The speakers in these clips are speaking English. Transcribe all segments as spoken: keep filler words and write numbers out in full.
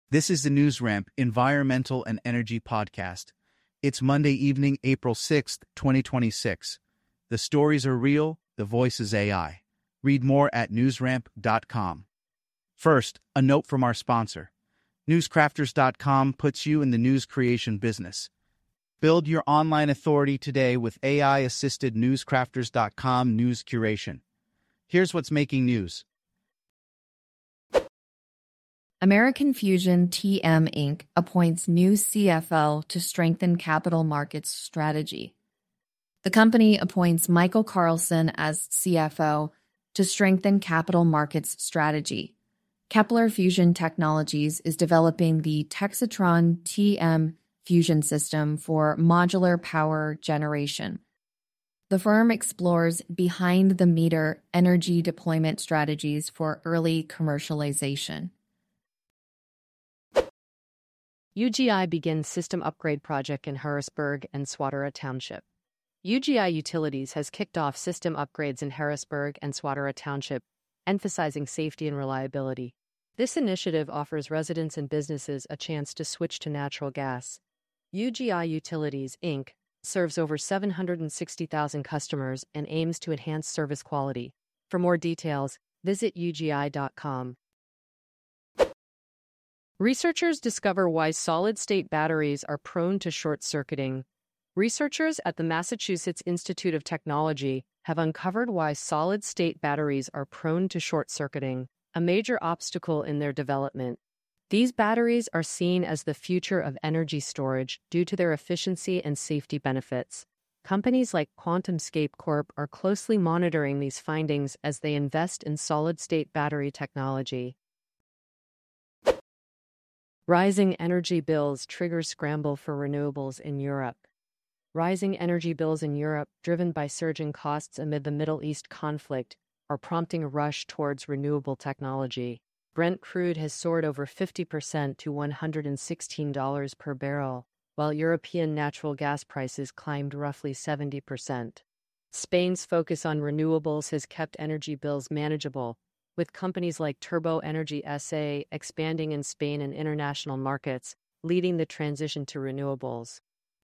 This is the NewsRamp Environmental and Energy Podcast. It's Monday evening, April sixth, twenty twenty-six. The stories are real, the voice is A I. Read more at newsramp dot com. First, a note from our sponsor. newscrafters dot com puts you in the news creation business. Build your online authority today with A I-assisted newscrafters dot com news curation. Here's what's making news. American Fusion T M Incorporated appoints new C F O to strengthen capital markets strategy. The company appoints Michael Carlson as C F O to strengthen capital markets strategy. Kepler Fusion Technologies is developing the Texatron T M fusion system for modular power generation. The firm explores behind-the-meter energy deployment strategies for early commercialization. U G I begins system upgrade project in Harrisburg and Swatara Township. U G I Utilities has kicked off system upgrades in Harrisburg and Swatara Township, emphasizing safety and reliability. This initiative offers residents and businesses a chance to switch to natural gas. U G I Utilities, Incorporated serves over seven hundred sixty thousand customers and aims to enhance service quality. For more details, visit U G I dot com. Researchers discover why solid-state batteries are prone to short-circuiting. Researchers at the Massachusetts Institute of Technology have uncovered why solid-state batteries are prone to short-circuiting, a major obstacle in their development. These batteries are seen as the future of energy storage due to their efficiency and safety benefits. Companies like QuantumScape Corporation are closely monitoring these findings as they invest in solid-state battery technology. Rising energy bills trigger scramble for renewables in Europe. Rising energy bills in Europe, driven by surging costs amid the Middle East conflict, are prompting a rush towards renewable technology. Brent crude has soared over fifty percent to one hundred sixteen dollars per barrel, while European natural gas prices climbed roughly seventy percent. Spain's focus on renewables has kept energy bills manageable, with companies like Turbo Energy S A expanding in Spain and international markets, leading the transition to renewables.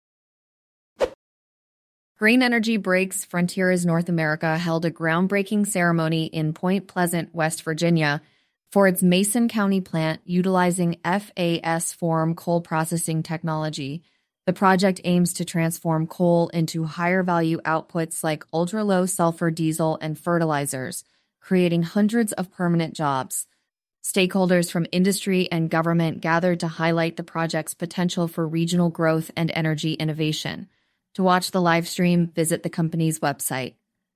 Green Energy Breaks Frontiers North America held a groundbreaking ceremony in Point Pleasant, West Virginia, for its Mason County plant utilizing F A S form coal processing technology. The project aims to transform coal into higher-value outputs like ultra-low sulfur diesel and fertilizers, creating hundreds of permanent jobs. Stakeholders from industry and government gathered to highlight the project's potential for regional growth and energy innovation. To watch the live stream, visit the company's website.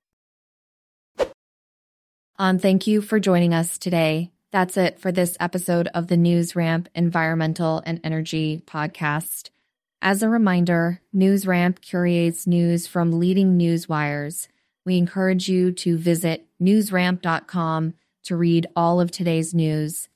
Um, thank you for joining us today. That's it for this episode of the NewsRamp Environmental and Energy Podcast. As a reminder, NewsRamp curates news from leading news wires. We encourage you to visit newsramp dot com to read all of today's news.